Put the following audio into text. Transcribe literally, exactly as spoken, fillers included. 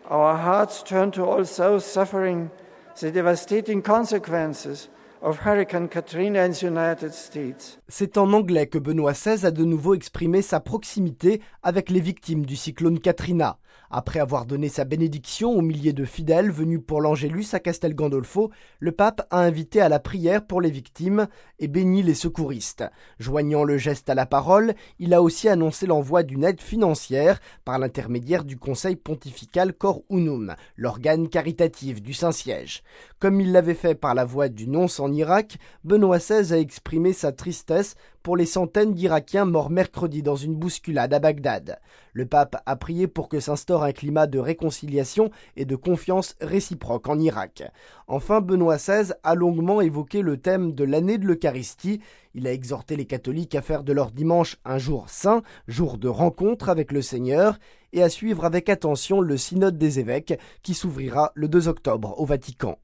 Our hearts turn to all those suffering the devastating consequences of Hurricane Katrina in the United States. C'est en anglais que Benoît seize a de nouveau exprimé sa proximité avec les victimes du cyclone Katrina. Après avoir donné sa bénédiction aux milliers de fidèles venus pour l'Angélus à Castel Gandolfo, le pape a invité à la prière pour les victimes et béni les secouristes. Joignant le geste à la parole, il a aussi annoncé l'envoi d'une aide financière par l'intermédiaire du Conseil pontifical Cor Unum, l'organe caritatif du Saint-Siège. Comme il l'avait fait par la voix du nonce en Irak, Benoît seize a exprimé sa tristesse pour les centaines d'Irakiens morts mercredi dans une bousculade à Bagdad. Le pape a prié pour que s'instaure un climat de réconciliation et de confiance réciproque en Irak. Enfin, Benoît seize a longuement évoqué le thème de l'année de l'Eucharistie. Il a exhorté les catholiques à faire de leur dimanche un jour saint, jour de rencontre avec le Seigneur, et à suivre avec attention le synode des évêques qui s'ouvrira le deux octobre au Vatican.